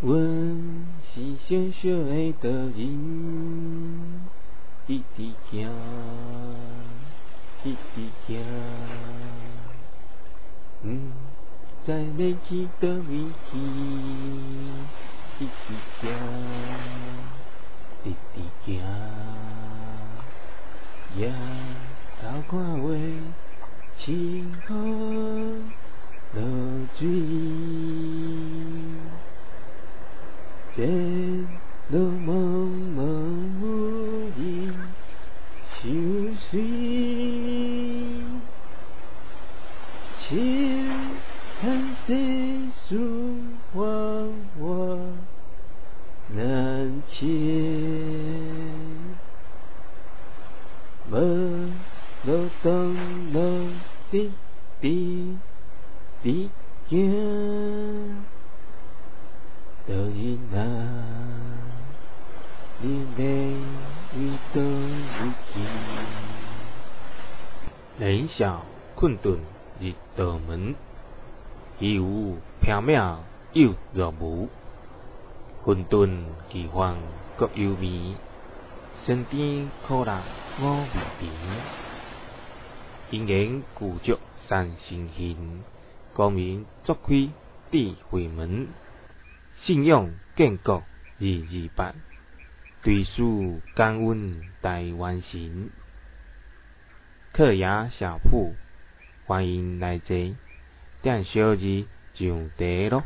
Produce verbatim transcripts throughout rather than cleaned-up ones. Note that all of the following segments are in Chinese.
阮是小小的道人，一直行，一直行，不知要去倒位去，一直行，一直行，也偷看话，清风落水。这路茫茫无人相随，情叹世事繁华难解，无路东路直直直行。道人啊，你要为倒位去？人笑困顿入道门，虚有缥缈又若无。混沌奇幻各幽微，身边苦辣我未平。因缘具足三生形，光明作开智慧门。信仰建国日日办，对事感恩大完成。客雅小铺，欢迎来坐，点小字上茶咯。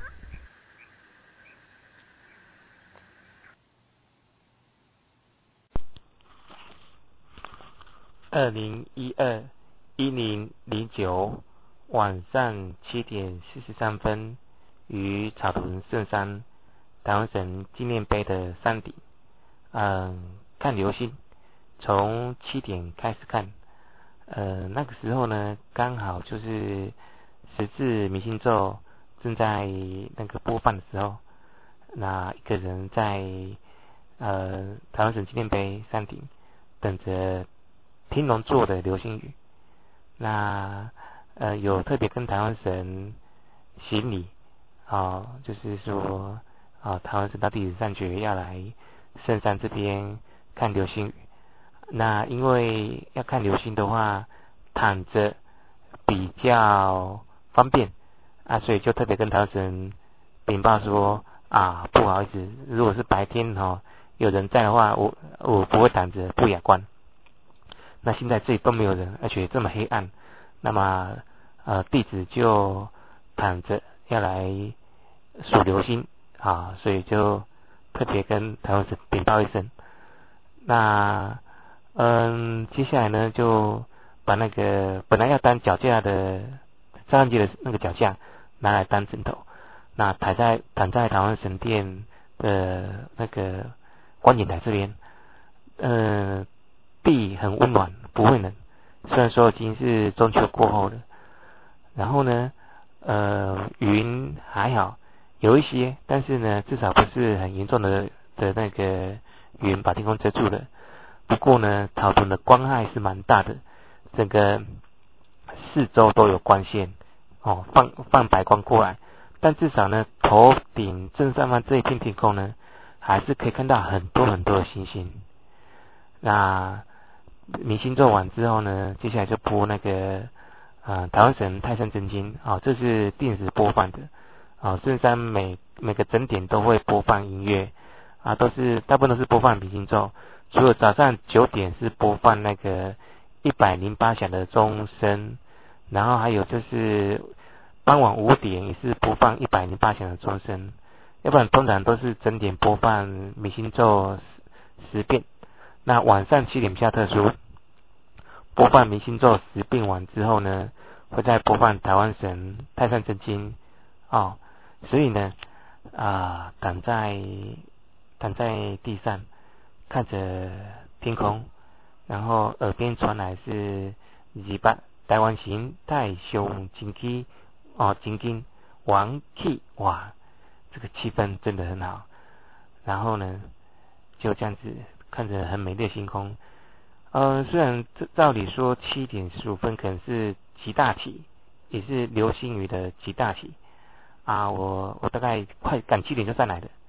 二零一二一零零九晚上七点四十三分。于草屯圣山台湾神纪念碑的山顶，嗯，看流星，从七点开始看，呃，那个时候呢，刚好就是十字明星咒正在那个播放的时候，那一个人在呃台湾神纪念碑山顶等着天龙座的流星雨，那呃有特别跟台湾神行礼。哦，就是说，哦，台湾神道弟子善觉要来圣山这边看流星雨。那因为要看流星的话，躺着比较方便啊，所以就特别跟台湾神禀报说啊，不好意思，如果是白天哦有人在的话，我我不会躺着不雅观。那现在这里都没有人，而且这么黑暗，那么呃弟子就躺着。要来数流星啊，所以就特别跟台湾神禀报一声。那嗯，接下来呢，就把那个本来要当脚架的照相机的那个脚架拿来当枕头，那躺在躺在台湾神殿的那个观景台这边，呃，地很温暖，不会冷。虽然说已经是中秋过后了，然后呢。呃，云还好，有一些，但是呢，至少不是很严重的的那个云把天空遮住了。不过呢，草屯的光害是蛮大的，整个四周都有光线，哦，放放白光过来，但至少呢，头顶正上方这一片天空呢，还是可以看到很多很多的星星。那明星做完之后呢，接下来就播那个。啊，台湾神泰山真经啊，这是定时播放的啊。圣山每每个整点都会播放音乐啊，都是大部分都是播放明星咒，除了早上九点是播放那个一百零八响的钟声，然后还有就是傍晚五点也是播放一百零八响的钟声，要不然通常都是整点播放明星咒十遍。那晚上七点比较特殊。播放明星咒十遍完之后呢，会再播放台湾神泰山真经哦，所以呢啊，躺在躺在地上看着天空，然后耳边传来是二八台湾神泰上真经哦真经王气，哇，这个气氛真的很好。然后呢，就这样子看着很美丽的星空。呃，虽然照理说七点十五分可能是极大期，也是流星雨的极大期啊，我我大概快赶七点就上来的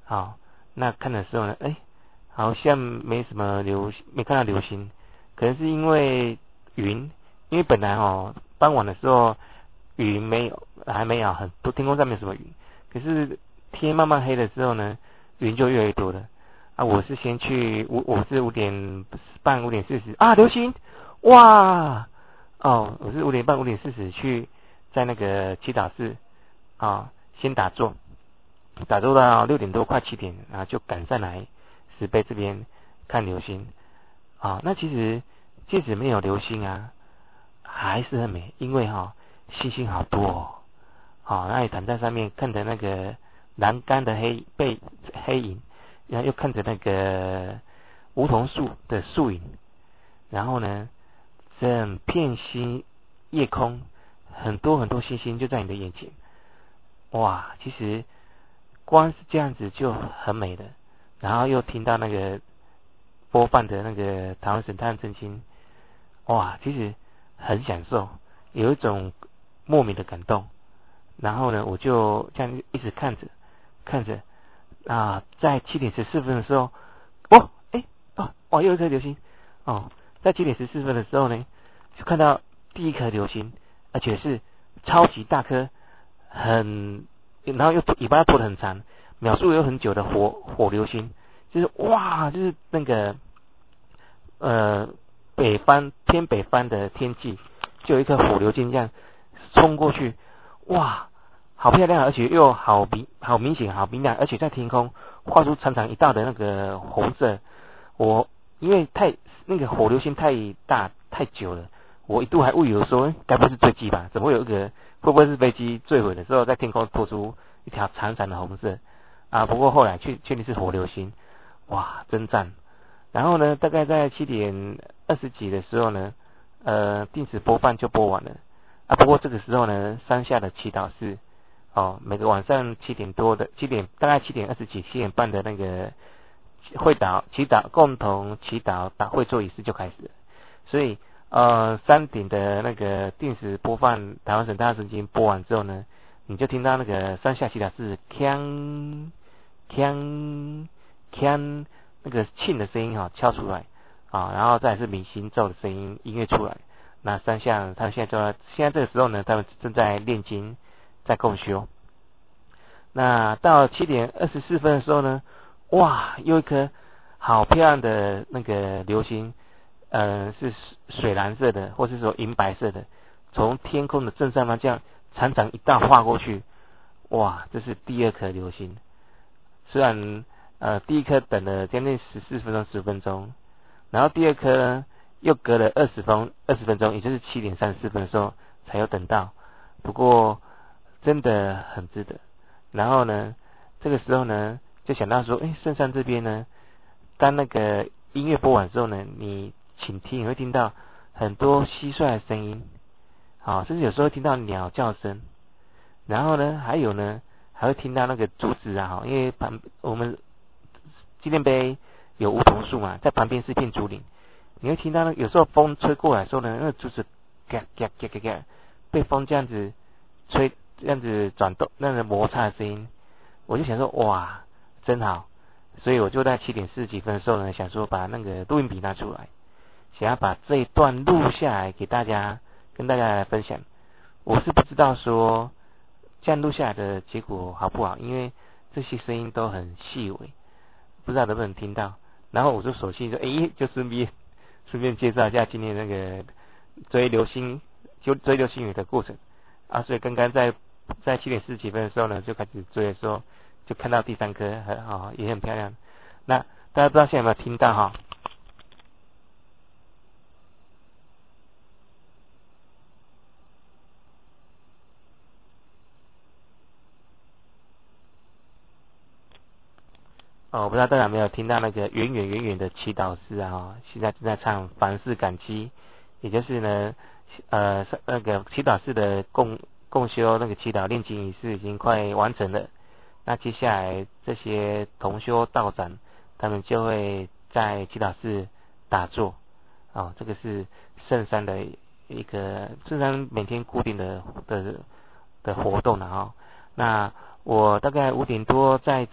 好，那看的时候呢，哎，好像没什么流，没看到流星，可能是因为云，因为本来哦，傍晚的时候云没有，还没有很多，天空上面什么云，可是天慢慢黑的时候呢，云就越来越多了。啊，我是先去五，我是五点半五点四十啊，流星，哇，哦，我是五点半五点四十去在那个祈祷室啊，先打坐，打坐到六点多快七点，然后就赶上来石碑这边看流星啊。那其实即使没有流星啊，还是很美，因为哈、哦、星星好多哦。好，那你躺在上面看着那个栏杆的黑背黑影。然后又看着那个梧桐树的树影，然后呢，整片星夜空，很多很多星星就在你的眼前，哇！其实光是这样子就很美的，然后又听到那个播放的那个台湾神探真经，哇！其实很享受，有一种莫名的感动。然后呢，我就这样一直看着看着。啊，在七点十四分的时候，哦，哎，哦，哇，又一颗流星，哦，在七点十四分的时候呢，就看到第一颗流星，而且是超级大颗，很，然后又尾巴拖得很长，秒数又很久的火火流星，就是哇，就是那个呃北方偏北方的天气，就有一颗火流星这样冲过去，哇！好漂亮，而且又好明好明显，好明亮，而且在天空画出长长一道的那个红色。我因为太那个火流星太大太久了，我一度还误以为说，该不是坠机吧？怎么会有一个会不会是飞机坠毁的时候在天空拖出一条长长的红色啊？不过后来确确定是火流星，哇，真赞！然后呢，大概在七点二十几的时候呢，呃，定时播放就播完了啊。不过这个时候呢，山下的祈祷室。哦，每个晚上七点多的七点，大概七点二十几、七点半的那个会祷、祈祷、共同祈祷、打会座仪式就开始了。所以，呃，山顶的那个定时播放台湾省大圣经播完之后呢，你就听到那个山下祈祷是锵锵锵那个磬的声音哈、哦、敲出来啊，然后再来是米心咒的声音音乐出来。那山下他们现在就现在这个时候呢，他们正在念经。在共修，那到七点二十四分的时候呢，哇，又一颗好漂亮的那个流星，呃，是水蓝色的，或是说银白色的，从天空的正上方这样长长一道划过去，哇，这是第二颗流星。虽然呃第一颗等了将近十四分钟、十分钟，然后第二颗呢又隔了二十分二十分钟，也就是七点三十四分的时候才有等到，不过。真的很值得。然后呢，这个时候呢，就想到说，哎，圣山这边呢，当那个音乐播完之后呢，你请听，你会听到很多蟋蟀的声音，啊，甚至有时候听到鸟叫声。然后呢，还有呢，还会听到那个竹子啊，因为旁我们纪念碑有梧桐树嘛，在旁边是一片竹林，你会听到呢，有时候风吹过来的时候呢，那个竹子嘎嘎嘎嘎嘎，被风这样子吹。这样子转动，那个摩擦的声音，我就想说，哇，真好，所以我就在七点四十几分的时候呢，想说把那个录音笔拿出来，想要把这一段录下来给大家，跟大家来分享。我是不知道说这样录下来的结果好不好，因为这些声音都很细微，不知道能不能听到。然后我就索性说，诶，就顺便顺便介绍一下今天那个追流星，就追流星雨的过程啊。所以刚刚在在七点四十几分的时候呢，就开始追的时候，就看到第三颗，很好，也很漂亮。那大家不知道现在有没有听到哈？哦，我不知道大家有没有听到那个远远远远的祈祷师啊，现在正在唱凡事感激，也就是呢，呃，那个祈祷室的共共修那个祈祷炼经仪式已经快完成了。那接下来这些同修道长，他们就会在祈祷室打坐。哦，这个是圣山的一个圣山每天固定的的的活动了哈、哦。那我大概五点多在这里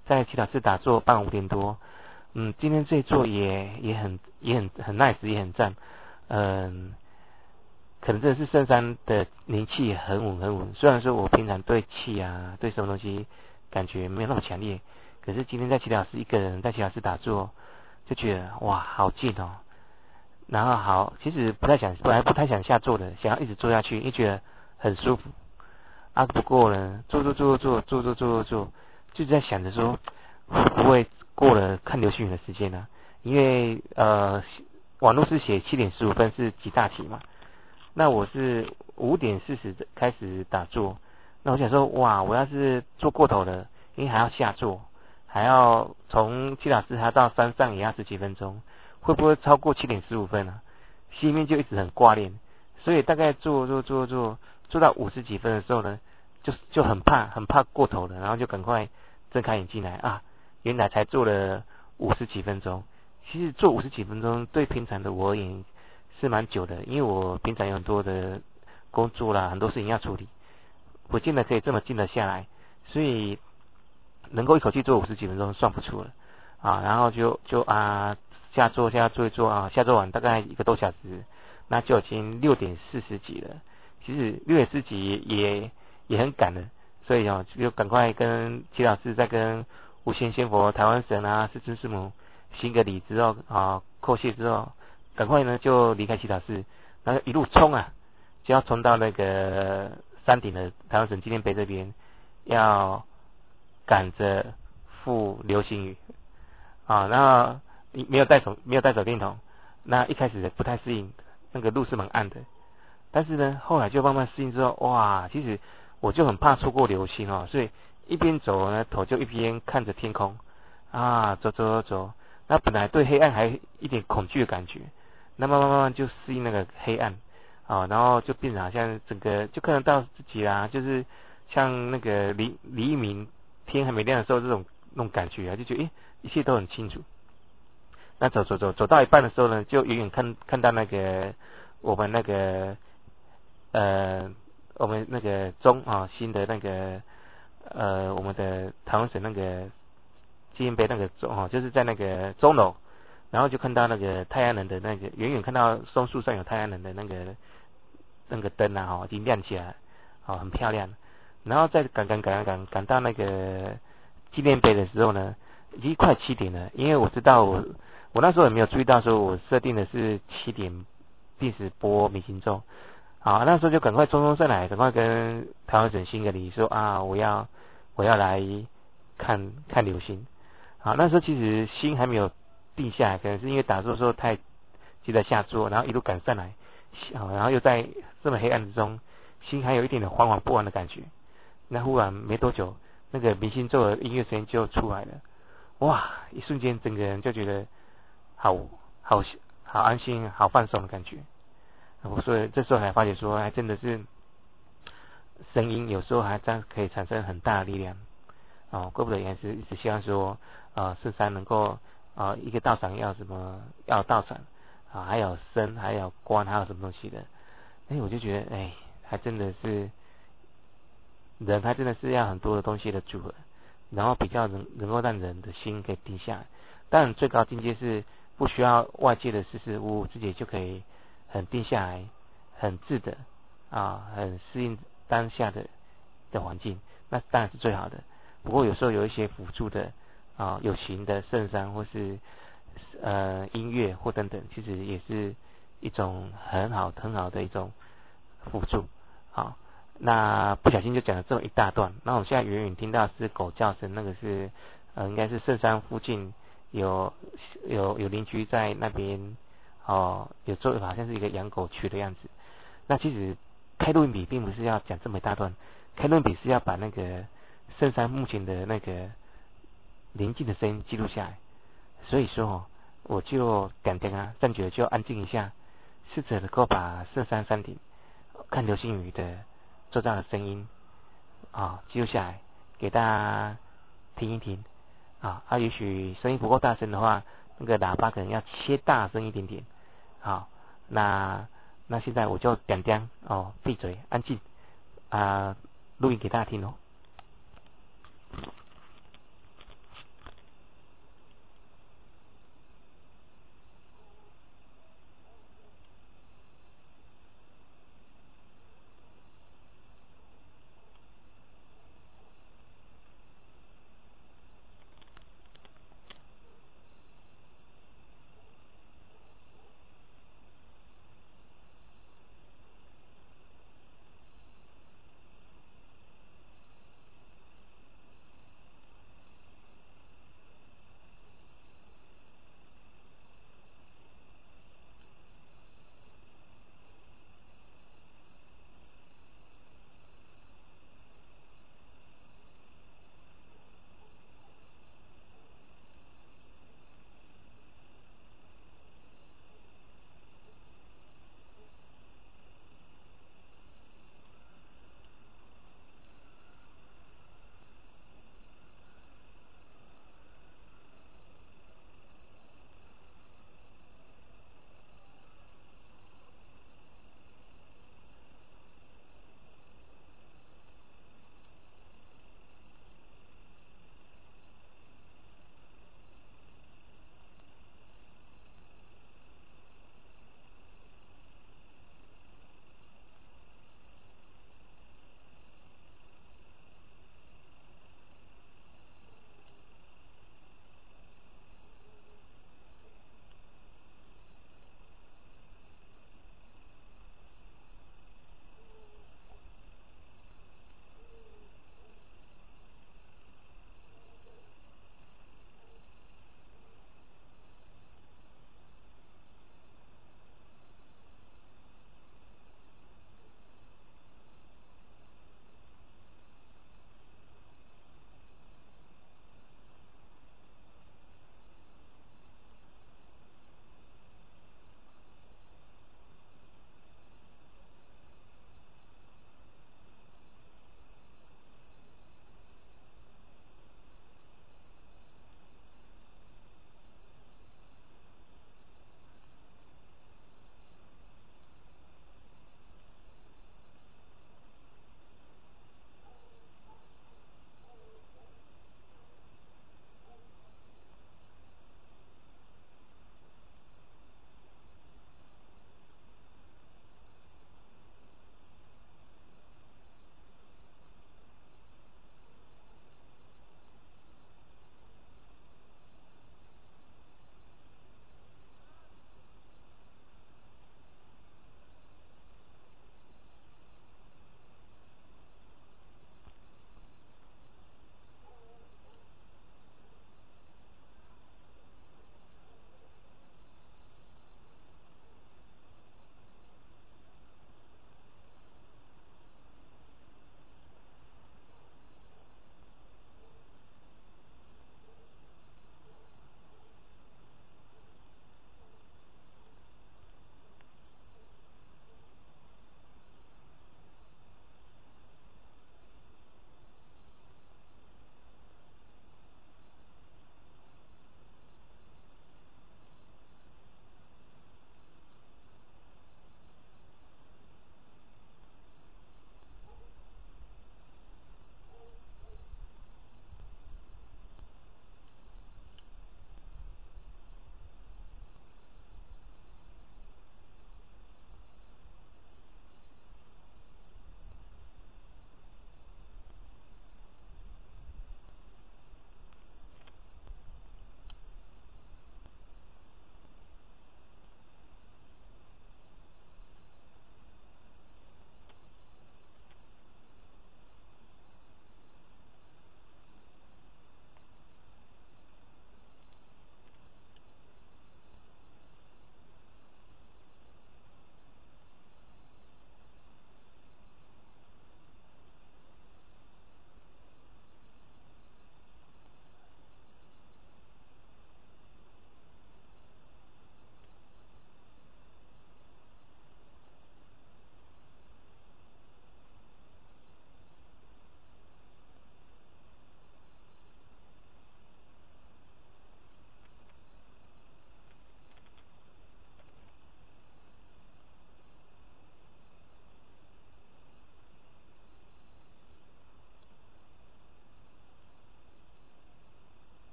在祈祷室打坐，傍晚五点多。嗯，今天这一座也也很也很很 nice， 也很赞。嗯，可能真的是圣山的灵气很稳很稳。虽然说我平常对气啊，对什么东西感觉没有那么强烈，可是今天在祈祷室一个人在祈祷室打坐，就觉得哇好静哦。然后好，其实不太想，本来不太想下坐的，想要一直坐下去，因为觉得很舒服。啊，不过呢，坐坐坐坐坐坐坐坐坐，就在想着说，会不会过了看流星雨的时间呢？因为呃，网络是写七点十五分是极大期嘛，那我是五点四十开始打坐，那我想说，哇，我要是坐过头了，因为还要下坐，还要从祈祷室还要到山上也要十几分钟，会不会超过七点十五分呢？心里面就一直很挂念，所以大概坐坐坐坐坐到五十几分的时候呢，就就很怕很怕过头了，然后就赶快睁开眼睛来啊，原来才坐了五十几分钟。其实坐五十几分钟对平常的我而言是蛮久的，因为我平常有很多的工作啦，很多事情要处理，不见得可以这么静得下来，所以能够一口气坐五十几分钟算不错了啊。然后就就啊下坐下坐一坐啊，下坐完大概一个多小时，那就已经六点四十几了。其实六点四十几也也很赶了，所以哦就赶快跟齐老师再跟无限仙佛、台湾神啊、师尊师母行个礼之后啊，叩谢之后，赶快呢就离开祈祷室，然后一路冲啊，就要冲到那个山顶的台湾省纪念碑这边，要赶着赴流星雨啊。然后没有带手没有带手电筒，那一开始不太适应，那个路是蛮暗的。但是呢，后来就慢慢适应之后，哇，其实我就很怕错过流星哦，所以一边走呢，头就一边看着天空啊，走走走走。那本来对黑暗还一点恐惧的感觉，那慢慢慢慢就适应那个黑暗啊，然后就变成好像整个就看得到自己啦，就是像那个黎黎明天还没亮的时候这种那种感觉啊，就觉得诶一切都很清楚。那走走走走到一半的时候呢，就远远看看到那个我们那个呃我们那个钟啊新的那个呃我们的台湾省那个纪念碑那个钟哦，就是在那个钟楼，然后就看到那个太阳能的那个远远看到松树上有太阳能的那个那个灯啊，哦，已经亮起来，哦，很漂亮。然后再赶赶赶赶赶到那个纪念碑的时候呢，已经快七点了，因为我知道我我那时候也没有注意到说我设定的是七点定时播明星咒，好，那时候就赶快冲冲上来，赶快跟台湾省行个礼说啊，我要我要来看看流星。好，那时候其实心还没有定下来，可能是因为打坐的时候太急着下坐，然后一路赶上来，好，然后又在这么黑暗之中，心还有一点点惶惶不安的感觉。那忽然没多久，那个明星咒的音乐声音就出来了，哇！一瞬间整个人就觉得好好好安心、好放松的感觉。我所以这时候才发觉说，还真的是声音有时候还真可以产生很大的力量。哦，怪不得也是一直希望说，呃，圣山能够啊、呃，一个道场要什么，要道场啊，还有身，还有观，还有什么东西的。哎，我就觉得，哎，还真的是人，还真的是要很多的东西的组合，然后比较能能够让人的心可以定下来。当然，最高境界是不需要外界的事事物物，自己就可以很定下来，很自的啊，很适应当下的的环境，那当然是最好的。不过有时候有一些辅助的啊，有形的圣山或是呃音乐或等等，其实也是一种很好很好的一种辅助。好，那不小心就讲了这么一大段。那我们现在远远听到是狗叫声，那个是呃应该是圣山附近有有有邻居在那边哦，有做好像是一个养狗区的样子。那其实开录音笔并不是要讲这么一大段，开录音笔是要把那个圣山目前的那个宁静的声音记录下来。所以说哦，我就点点啊，暂觉就安静一下，试着能够把圣山山顶看流星雨的做到的声音啊记录下来，给大家听一听啊。啊，也许声音不够大声的话，那个喇叭可能要切大声一点点。好，那那现在我就点点哦，闭嘴，安静啊，录音给大家听哦。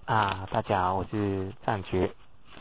啊，大家好，我是战觉。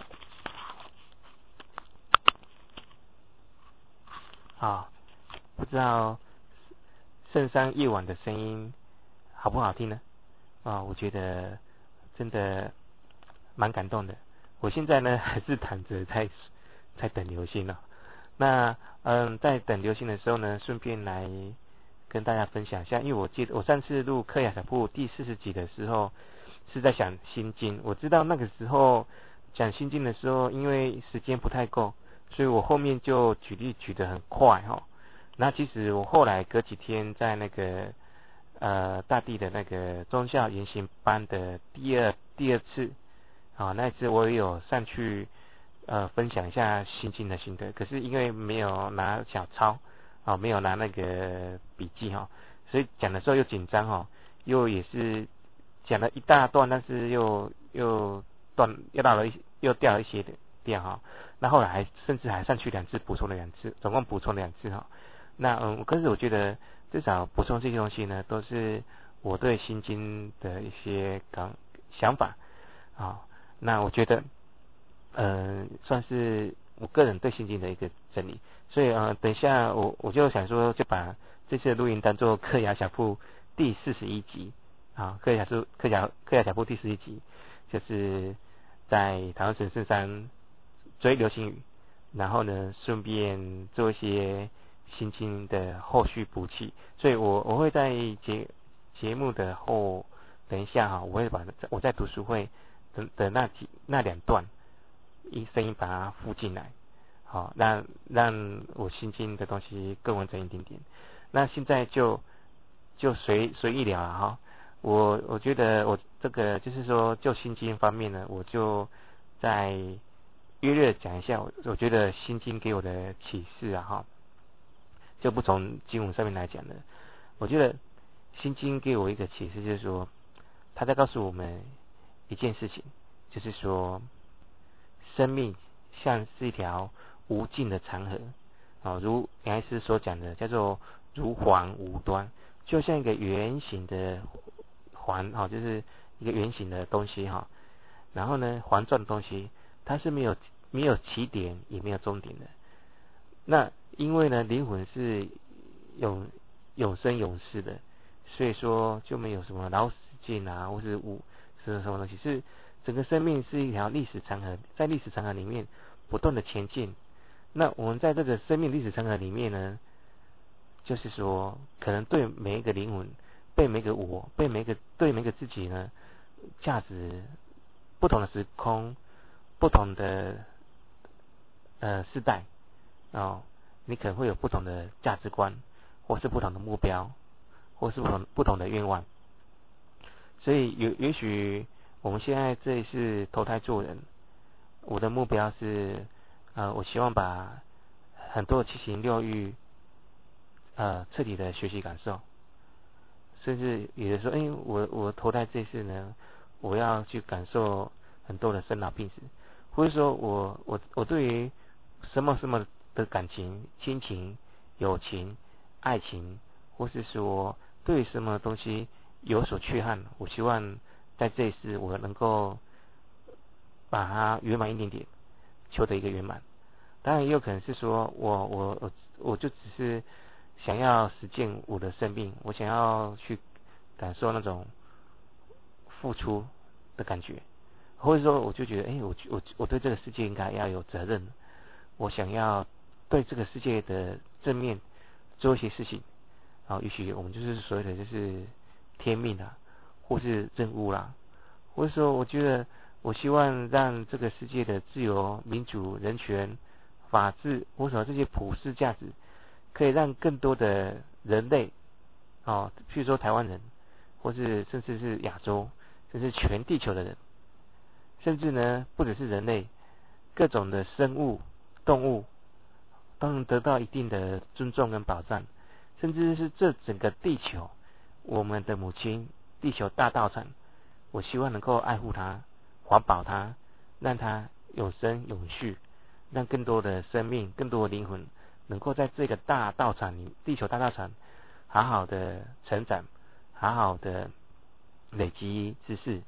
啊，不知道圣山夜晚的声音好不好听呢？啊，我觉得真的蛮感动的。我现在呢还是躺着在在等流星呢、哦。那嗯，在等流星的时候呢，顺便来跟大家分享一下，因为我记得我上次录克雅小铺第四十集的时候是在讲心经，我知道那个时候讲心经的时候，因为时间不太够，所以我后面就举例举得很快哈、哦。那其实我后来隔几天在那个呃大地的那个中校研习班的第二第二次啊，那一次我也有上去呃分享一下心经的心得，可是因为没有拿小抄啊，没有拿那个笔记哈、哦，所以讲的时候又紧张哈，又也是讲了一大段，但是又又断又到了一又掉了一些的掉哈，那后来还甚至还上去两次补充了两次，总共补充两次哈。那嗯，可是我觉得至少补充这些东西呢，都是我对心经的一些感想法啊。那我觉得，呃，算是我个人对心经的一个整理。所以呃，等一下我我就想说，就把这次的录音当做克雅小铺第四十一集啊，克雅书克雅克雅小铺第四十一集，就是在台湾神圣山追流星雨，然后呢，顺便做一些心经的后续补气，所以我我会在节节目的后等一下哈，我会把我在读书会的的那几那两段一声音把它附进来，好，让让我心经的东西更完整一点点。那现在就就随随意聊了哈，我我觉得我这个就是说就心经方面呢，我就在约略讲一下我我觉得心经给我的启示啊哈。就不从经文上面来讲的，我觉得心经给我一个启示，就是说他在告诉我们一件事情，就是说生命像是一条无尽的长河啊，如杨医师所讲的，叫做如环无端，就像一个圆形的环哈，就是一个圆形的东西哈，然后呢环状的东西，它是没有没有起点也没有终点的。那因为呢，灵魂是永永生永世的，所以说就没有什么老死尽啊，或是无是什么东西，是整个生命是一条历史长河，在历史长河里面不断的前进。那我们在这个生命历史长河里面呢，就是说，可能对每一个灵魂，对每一个我，对每一个对每一个自己呢，价值不同的时空，不同的呃世代。哦，你可能会有不同的价值观，或是不同的目标，或是不同不同的愿望。所以有也许我们现在这一次投胎做人，我的目标是，呃，我希望把很多七情六欲，呃，彻底的学习感受。甚至有的时候，哎，我我投胎这次呢，我要去感受很多的生老病死，或者说我我我对于什么什么的感情、亲情、友情、爱情，或是说对什么东西有所缺憾，我希望在这一世我能够把它圆满一点点，求得一个圆满。当然也有可能是说我我我我就只是想要实践我的生命，我想要去感受那种付出的感觉，或者说我就觉得，哎，我我我对这个世界应该要有责任，我想要对这个世界的正面做一些事情，啊，也许我们就是所谓的就是天命啦，或是任务啦，或者说我觉得我希望让这个世界的自由、民主、人权、法治，或者这些普世价值，可以让更多的人类，哦，譬如说台湾人，或是甚至是亚洲，甚至全地球的人，甚至呢不只是人类，各种的生物、动物都能得到一定的尊重跟保障，甚至是这整个地球，我们的母亲地球大道场，我希望能够爱护它，环保它，让它永生永续，让更多的生命、更多的灵魂能够在这个大道场里，地球大道场好好的成长，好好的累积知识，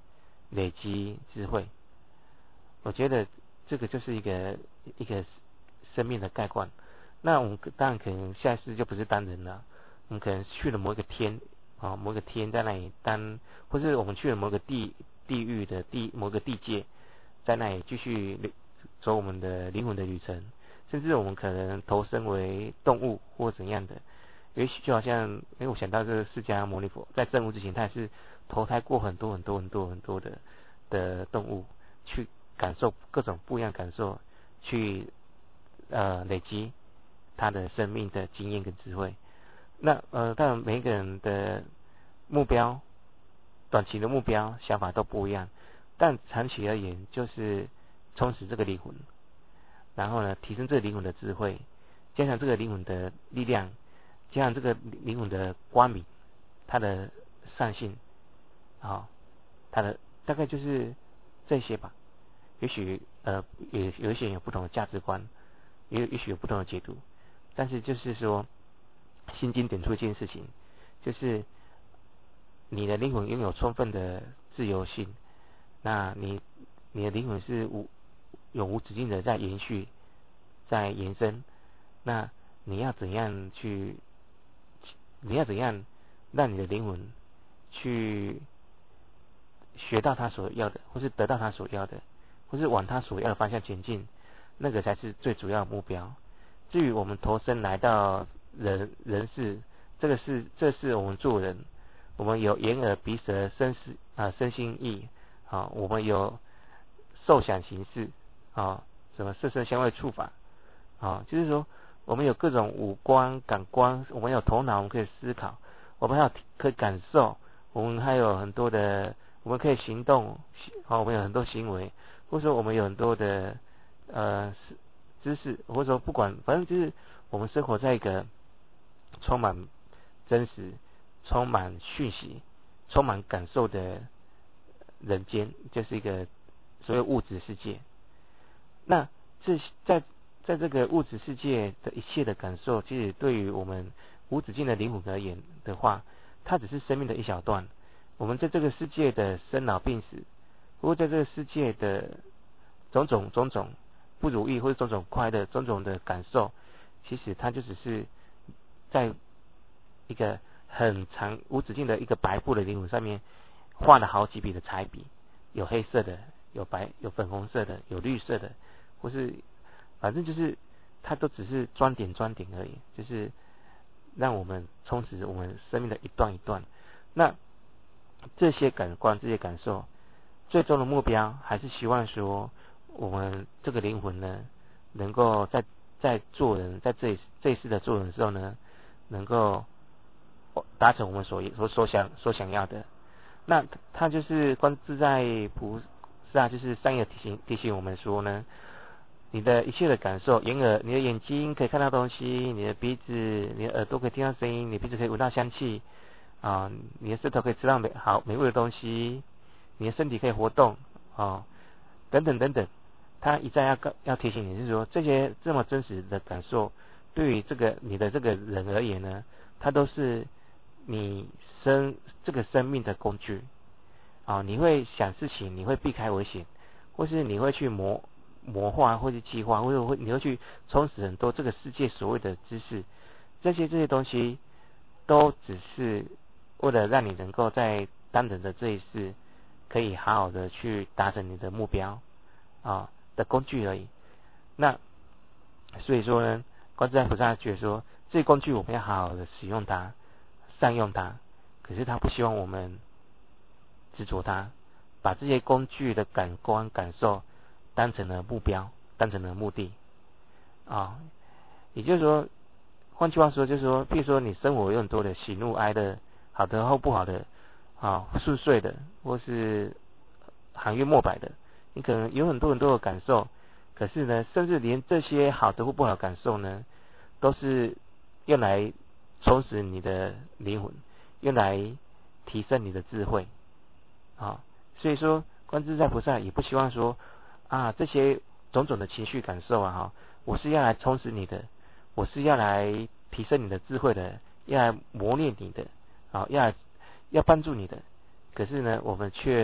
累积智慧。我觉得这个就是一个一个生命的概况。那我们当然可能下一次就不是当人了，我们可能去了某一个天啊，某个天在那里当，或是我们去了某个地地狱的地某个地界，在那里继续走我们的灵魂的旅程，甚至我们可能投身为动物或怎样的。也许就好像，因为我想到这个释迦牟尼佛在证悟之前，他也是投胎过很多很多很多很多的的动物，去感受各种不一样的感受，去呃累积他的生命的经验跟智慧。那呃，当然每一个人的目标，短期的目标想法都不一样，但长期而言就是充实这个灵魂，然后呢提升这个灵魂的智慧，加上这个灵魂的力量，加上这个灵魂的光明，它的善性，啊，它的大概就是这些吧。也许呃也有一些人有不同的价值观，也也许有不同的解读，但是就是说，心经点出一件事情，就是你的灵魂拥有充分的自由性，那你你的灵魂是无永无止境的在延续，在延伸，那你要怎样去，你要怎样让你的灵魂去学到他所要的，或是得到他所要的，或是往他所要的方向前进，那个才是最主要的目标。至于我们投身来到人人世，这个是这是我们做人，我们有眼耳鼻舌身思啊身心意啊，我们有受想行识啊，什么色声香味触法啊，就是说我们有各种五官感官，我们有头脑，我们可以思考，我们还有可以感受，我们还有很多的，我们可以行动啊，我们有很多行为，或者说我们有很多的呃知识，或者说不管，反正就是我们生活在一个充满真实、充满讯息、充满感受的人间，就是一个所谓物质世界。那这在在这个物质世界的一切的感受，其实对于我们无止境的灵魂而言的话，它只是生命的一小段。我们在这个世界的生老病死，或在这个世界的种种种种不如意，或者种种快乐、种种的感受，其实它就只是在一个很长无止境的一个白布的灵魂上面画了好几笔的彩笔，有黑色的，有白，有粉红色的，有绿色的，或是反正就是它都只是装点装点而已，就是让我们充实我们生命的一段一段。那这些感官、这些感受，最终的目标还是希望说，我们这个灵魂呢，能够在在做人，在这这一世的做人的时候呢，能够达成我们所所所想所想要的。那他就是观自在菩萨，就是善意提醒提醒我们说呢，你的一切的感受，眼耳，你的眼睛可以看到东西，你的鼻子、你的耳朵可以听到声音，你的鼻子可以闻到香气啊，你的舌头可以吃到美好美味的东西，你的身体可以活动啊，等等等等。他一再要要提醒你，是说这些这么真实的感受，对于这个你的这个人而言呢，它都是你生这个生命的工具啊。你会想事情，你会避开危险，或是你会去魔魔化，或是计划，或者会你会去充实很多这个世界所谓的知识，这些这些东西都只是为了让你能够在当人的这一世，可以好好的去达成你的目标啊的工具而已。那所以说呢，观自在菩萨觉得说，这些工具我们要好好的使用它，善用它。可是他不希望我们执着它，把这些工具的感官感受当成了目标，当成了目的啊。也就是说，换句话说，就是说，比如说你生活有很多的喜怒哀乐，好的或不好的啊，顺遂的，或是含冤莫百的，你可能有很多很多的感受。可是呢，甚至连这些好的或不好的感受呢，都是用来充实你的灵魂，用来提升你的智慧啊。所以说，观自在菩萨也不希望说啊，这些种种的情绪感受啊，哈，我是要来充实你的，我是要来提升你的智慧的，要来磨练你的，啊，要来要帮助你的。可是呢，我们却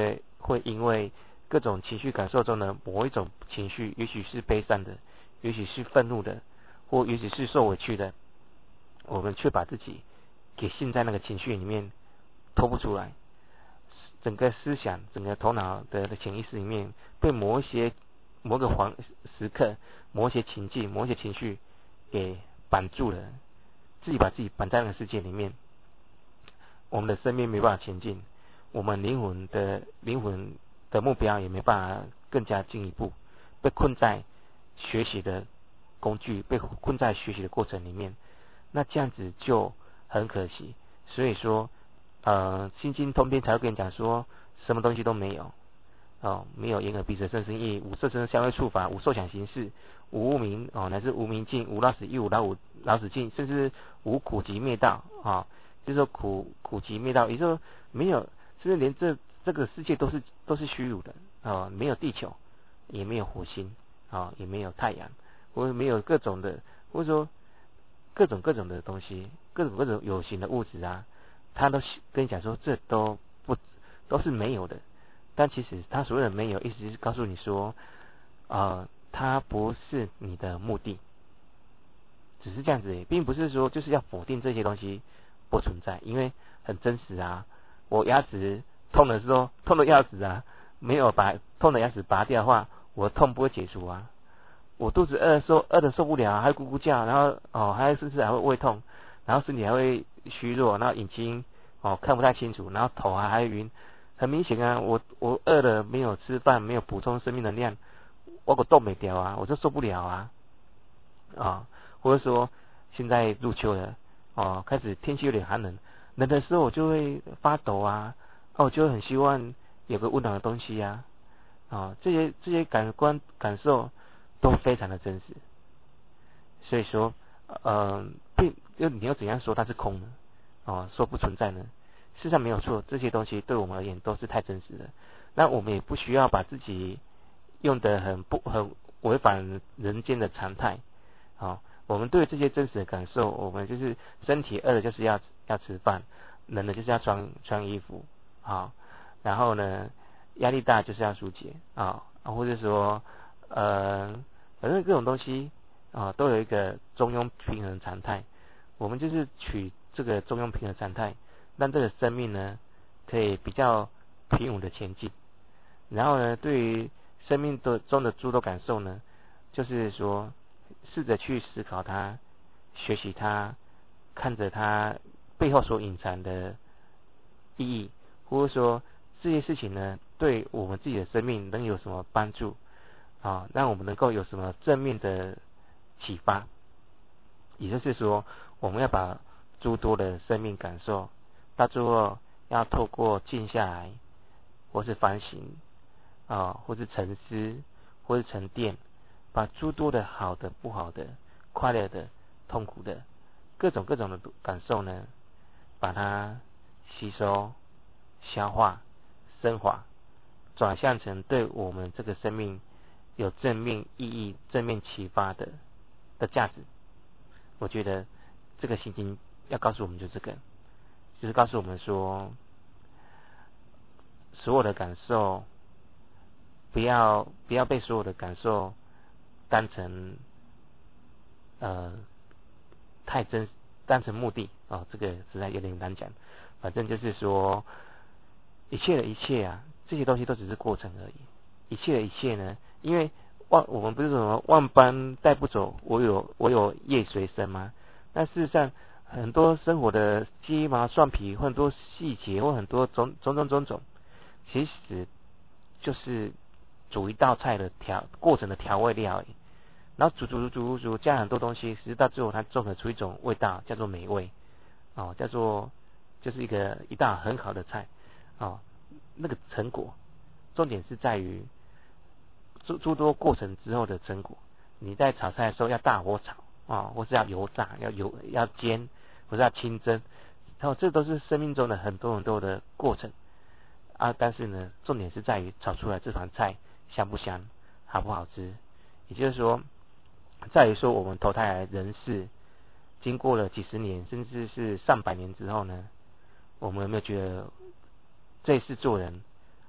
会因为各种情绪感受中的某一种情绪，也许是悲伤的，也许是愤怒的，或也许是受委屈的，我们却把自己给陷在那个情绪里面，脱不出来。整个思想，整个头脑的潜意识里面，被某一些某个环时刻、某一些情境、某一些情绪给绑住了，自己把自己绑在那个世界里面，我们的生命没办法前进，我们灵魂的灵魂的目标也没办法更加进一步，被困在学习的工具，被困在学习的过程里面，那这样子就很可惜。所以说，呃，心经通篇才会跟你讲说，什么东西都没有，哦，没有眼耳鼻舌身身意，无色声香味触法，无受想行识，无无明哦，乃至无明尽，无老死亦无老死老死尽，甚至无苦集灭道啊、哦，就是说苦苦集灭道，也就是说没有，甚至连这这个世界都是都是虚如的啊、哦，没有地球，也没有火星啊、哦，也没有太阳，或者没有各种的，或者说各种各种的东西，各种各种有形的物质啊，他都跟你讲说这都不都是没有的。但其实他所谓的没有，意思是告诉你说，呃，它不是你的目的，只是这样子，并不是说就是要否定这些东西不存在，因为很真实啊。我牙齿痛的时候，痛的要死啊，没有把痛的牙齿拔掉的话，我痛不会解除啊。我肚子饿的时候，饿的受不了，还咕咕叫，然后哦，还甚至还会胃痛，然后身体还会虚弱，然后眼睛哦看不太清楚，然后头还还晕。很明显啊，我我饿了，没有吃饭，没有补充生命能量，我个动没掉啊，我就受不了啊啊！或者说现在入秋了哦，开始天气有点寒冷，冷的时候我就会发抖啊，哦，我就会很希望有个温暖的东西啊啊，这些这些感官感受都非常的真实，所以说呃，并就你要怎样说它是空呢？哦，说不存在呢？事实上没有错，这些东西对我们而言都是太真实了。那我们也不需要把自己用得很不很违反人间的常态。好、哦，我们对这些真实的感受，我们就是身体饿了就是要要吃饭，冷了就是要穿穿衣服，好、哦，然后呢压力大就是要疏解啊、哦，或者说呃反正各种东西啊、哦、都有一个中庸平衡常态，我们就是取这个中庸平衡常态。让这个生命呢，可以比较平稳的前进。然后呢，对于生命的中的诸多感受呢，就是说，试着去思考它，学习它，看着它背后所隐藏的意义，或者说这些事情呢，对我们自己的生命能有什么帮助啊？让我们能够有什么正面的启发？也就是说，我们要把诸多的生命感受。到最后要透过静下来，或是反省啊，或是沉思，或是沉淀，把诸多的好的、不好的、快乐的、痛苦的各种各种的感受呢，把它吸收、消化、升华，转向成对我们这个生命有正面意义、正面启发的的价值。我觉得这个心经要告诉我们就这个。就是告诉我们说，所有的感受，不要不要被所有的感受当成呃太真，当成目的哦，这个实在有点难讲。反正就是说，一切的一切啊，这些东西都只是过程而已。一切的一切呢，因为万我们不是说什么万般带不走，我有我有业随身吗？但事实上。很多生活的鸡毛蒜皮，或很多细节，或很多种种种种种，其实就是煮一道菜的调过程的调味料而已。然后煮煮煮煮煮，加很多东西，其实到最后它综合出一种味道，叫做美味，哦，叫做就是一个一道很好的菜，哦，那个成果，重点是在于诸诸多过程之后的成果。你在炒菜的时候要大火炒啊、哦，或是要油炸，要油要煎。不是要清蒸，然后这都是生命中的很多很多的过程啊。但是呢，重点是在于炒出来这盘菜香不香，好不好吃。也就是说，在于说我们投胎来人世，经过了几十年，甚至是上百年之后呢，我们有没有觉得这一次做人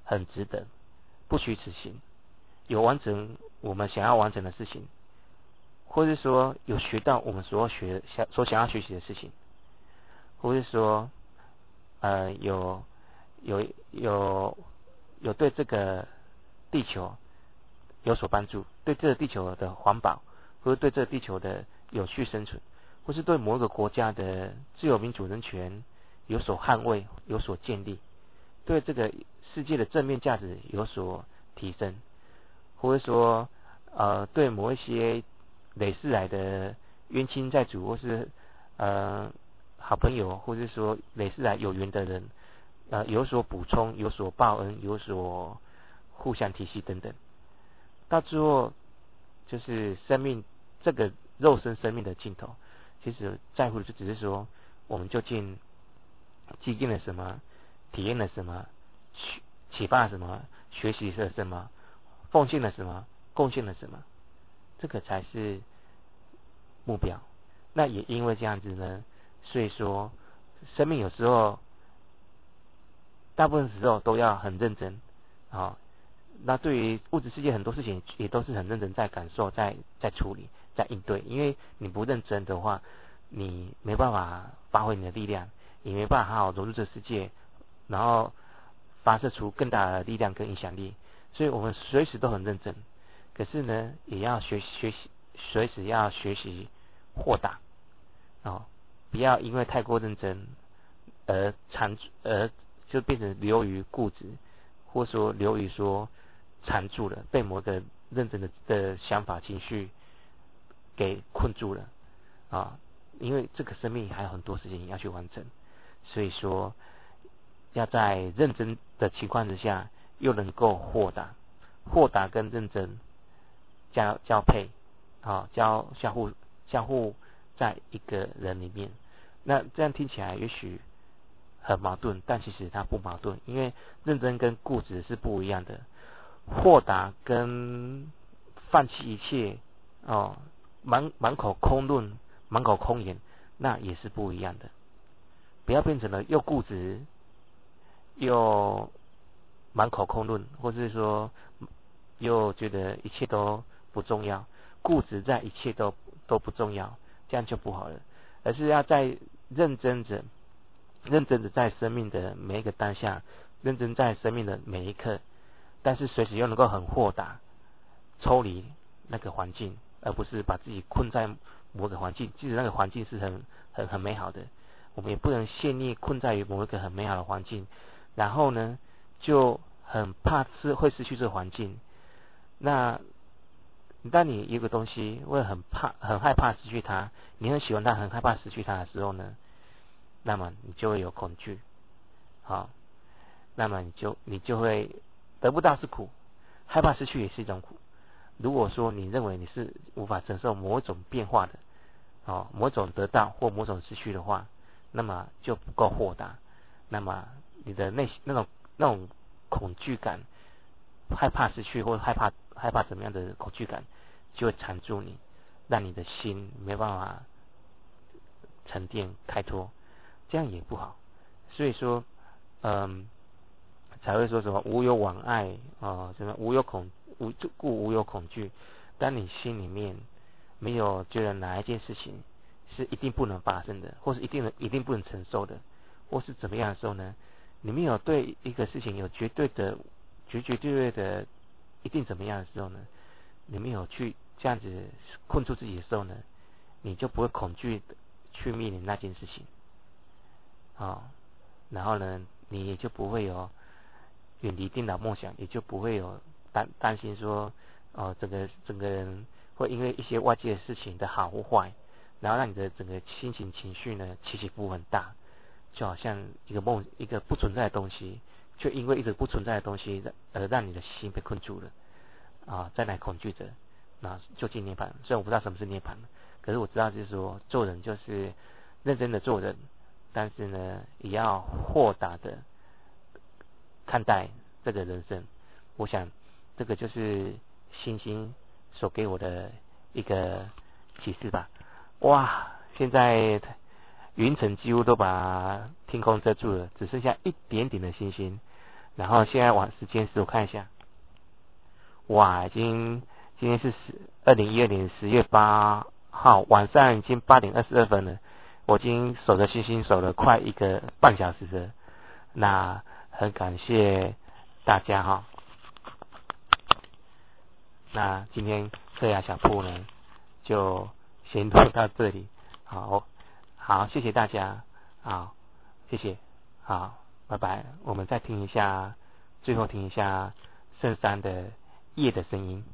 很值得，不虚此行，有完成我们想要完成的事情，或是说有学到我们所要学想所想要学习的事情，或是说呃有有有有对这个地球有所帮助，对这个地球的环保，或者对这个地球的有序生存，或是对某一个国家的自由民主人权有所捍卫、有所建立，对这个世界的正面价值有所提升，或者说呃对某一些累世来的冤亲债主，或是呃好朋友，或者说累世来有缘的人，呃有所补充、有所报恩、有所互相提携等等，到最后就是生命这个肉身生命的尽头，其实在乎的就只是说，我们究竟经历了什么，体验了什么，启发了什么，学习了什么，奉献了什么，贡献了什么，这个才是目标。那也因为这样子呢，所以说生命有时候大部分时候都要很认真啊、哦。那对于物质世界很多事情也都是很认真在感受，在在处理，在应对。因为你不认真的话，你没办法发挥你的力量，也没办法好好融入这个世界，然后发射出更大的力量跟影响力。所以我们随时都很认真，可是呢，也要学学习，随时要学习豁达哦，不要因为太过认真而缠而就变成流于固执，或者说流于说缠住了，被某个认真的的想法情绪给困住了啊！因为这个生命还有很多事情要去完成，所以说要在认真的情况之下，又能够豁达，豁达跟认真交交配啊，交相互相互在一个人里面。那这样听起来也许很矛盾，但其实它不矛盾，因为认真跟固执是不一样的。豁达跟放弃一切哦，满满口空论、满口空言，那也是不一样的。不要变成了又固执又满口空论，或是说又觉得一切都不重要，固执在一切都都不重要，这样就不好了。而是要在认真着、认真的在生命的每一个当下，认真在生命的每一刻。但是随时又能够很豁达，抽离那个环境，而不是把自己困在某个环境。即使那个环境是很很很美好的，我们也不能陷溺困在于某一个很美好的环境，然后呢，就很怕是会失去这个环境。那当你一个东西会很怕、很害怕失去它，你很喜欢它、很害怕失去它的时候呢，那么你就会有恐惧，好，那么你就你就会。得不到是苦，害怕失去也是一种苦。如果说你认为你是无法承受某种变化的，哦，某种得到或某种失去的话，那么就不够豁达。那么你的内那种那种恐惧感，害怕失去或害怕害怕怎么样的恐惧感，就会缠住你，让你的心没办法沉淀开脱，这样也不好。所以说，嗯。才会说什么无有往爱啊，什么无有恐无故无有恐惧。当你心里面没有觉得哪一件事情是一定不能发生的，或是一定一定不能承受的，或是怎么样的时候呢？你没有对一个事情有绝对的、绝绝对对的一定怎么样的时候呢？你没有去这样子困住自己的时候呢，你就不会恐惧去面临那件事情啊、哦，然后呢，你也就不会有。远离电脑梦想，也就不会有担担心说，哦，整个整个人会因为一些外界的事情的好或坏，然后让你的整个心情情绪呢起起伏伏很大，就好像一个梦一个不存在的东西，却因为一直不存在的东西而让你的心被困住了，啊，在那恐惧着，那就近涅槃。虽然我不知道什么是涅槃，可是我知道就是说做人就是认真的做人，但是呢也要豁达的。看待这个人生，我想这个就是星星所给我的一个启示吧。哇，现在云层几乎都把天空遮住了，只剩下一点点的星星。 然后现在晚时间是我看一下，哇，已经今天是十二零一二年十月八号晚上已经八点二十二分了，我已经守着星星守了快一个半小时了。那很感谢大家哈。那今天克雅小铺呢就先录到这里，好，好，谢谢大家，好，谢谢，好，拜拜。我们再听一下，最后听一下圣山的夜的声音。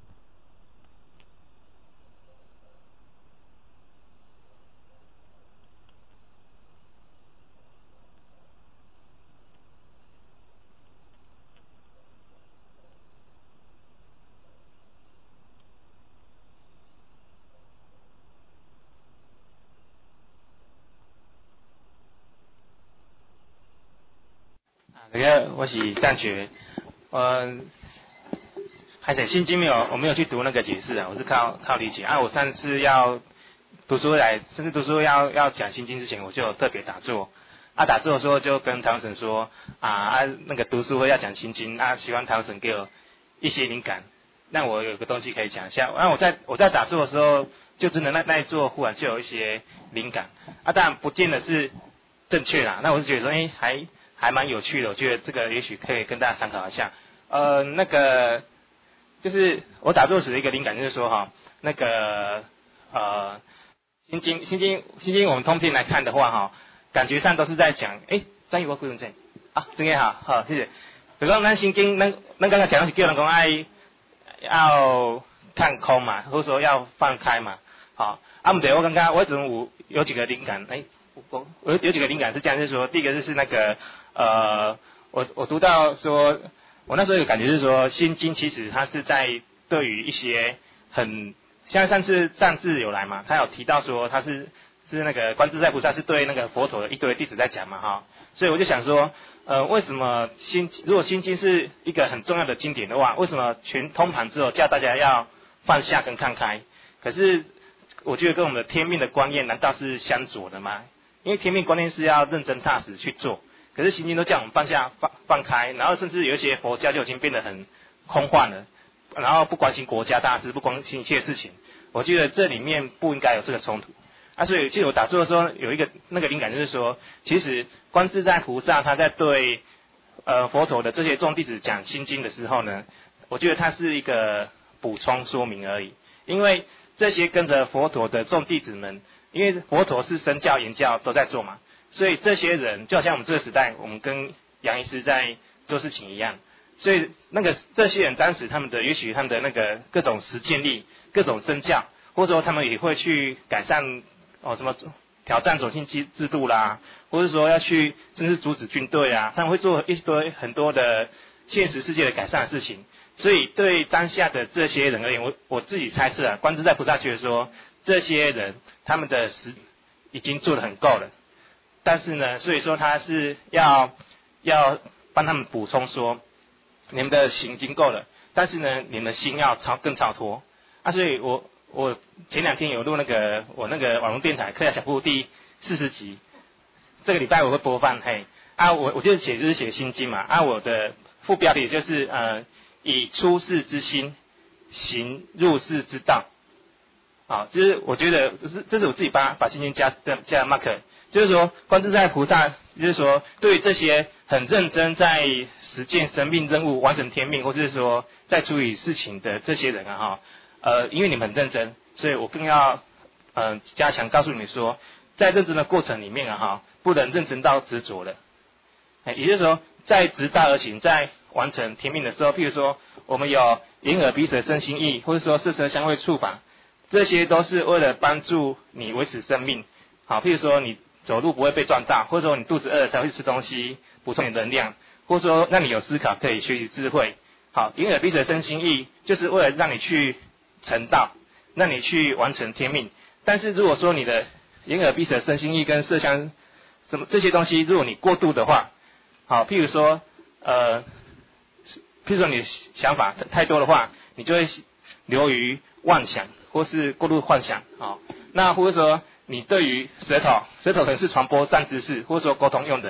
这个我是战觉，呃，还是心经没有，我没有去读那个解释啊，我是靠靠理解啊。我上次要读书来，甚至读书要要讲心经之前，我就有特别打坐啊，打坐的时候就跟唐神说啊啊，那个读书会要讲心经啊，希望唐神给我一些灵感，让我有个东西可以讲一下。然后我在我在打坐的时候，就真的那那一坐忽然就有一些灵感啊，当然不见得是正确啦。那我是觉得说，哎，还。还蛮有趣的，我觉得这个也许可以跟大家参考一下。呃，那个就是我打坐时的一个灵感，就是说哈，那个呃，心经心经心经，我们通篇来看的话哈，感觉上都是在讲，哎，张宇我贵人证啊，这个好，好，谢谢。比如讲咱心经，咱咱刚才讲的是叫人讲爱要看空嘛，或者说要放开嘛，好，啊，唔对，我刚刚我总有有几个灵感，哎。我我有几个灵感是这样，就是说，第一个就是那个呃，我我读到说，我那时候有感觉是说，心经其实它是在对于一些很，像上次上次有来嘛，他有提到说他是是那个观自在菩萨是对那个佛陀的一堆弟子在讲嘛哈，所以我就想说，呃，为什么心如果心经是一个很重要的经典的话，为什么全通盘之后叫大家要放下跟看开？可是我觉得跟我们的天命的观念难道是相左的吗？因为天命观念是要认真踏实去做，可是心经都叫我们放下放放开，然后甚至有一些佛教就已经变得很空幻了，然后不关心国家大事，不关心一切事情。我觉得这里面不应该有这个冲突啊，所以其实我打坐的时候有一个那个灵感就是说，其实观自在菩萨他在对呃佛陀的这些众弟子讲心经的时候呢，我觉得他是一个补充说明而已，因为这些跟着佛陀的众弟子们。因为佛陀是身教言教都在做嘛，所以这些人就好像我们这个时代，我们跟杨医师在做事情一样，所以那个这些人当时他们的也许他们的那个各种实践力、各种身教，或者说他们也会去改善哦什么挑战种姓制制度啦，或者说要去甚至阻止军队啊，他们会做一堆很多的现实世界的改善的事情。所以对当下的这些人而言，我我自己猜测啊，观自在菩萨觉得说。这些人他们的实已经做得很够了，但是呢，所以说他是要要帮他们补充说，你们的行经够了，但是呢，你们的心要超更超脱啊。所以我我前两天有录那个我那个网络电台客家小铺第四十集，这个礼拜我会播放嘿啊，我我就写就是写心经嘛啊，我的副标题就是呃以出世之心行入世之道。好，就是我觉得这是这是我自己把把心经加加 mark， 就是说观自在菩萨，就是说对于这些很认真在实践生命任务、完成天命，或者是说在处理事情的这些人啊哈，呃，因为你们很认真，所以我更要嗯、呃、加强告诉你们说，在认真的过程里面啊哈，不能认真到执着了，哎，也就是说在直道而行，在完成天命的时候，譬如说我们有眼耳鼻舌身心意，或者说色声香味触法。这些都是为了帮助你维持生命，好，譬如说你走路不会被撞到，或者说你肚子饿了才会吃东西，补充你的能量，或者说让你有思考可以学习智慧，好，眼耳鼻舌身心意就是为了让你去成道，让你去完成天命。但是如果说你的眼耳鼻舌身心意跟色香什么这些东西，如果你过度的话，好，譬如说呃，譬如说你的想法太多的话，你就会流于妄想。或是过度幻想，好，那或者说你对于舌头，舌头可能是传播善知识，或者说沟通用的，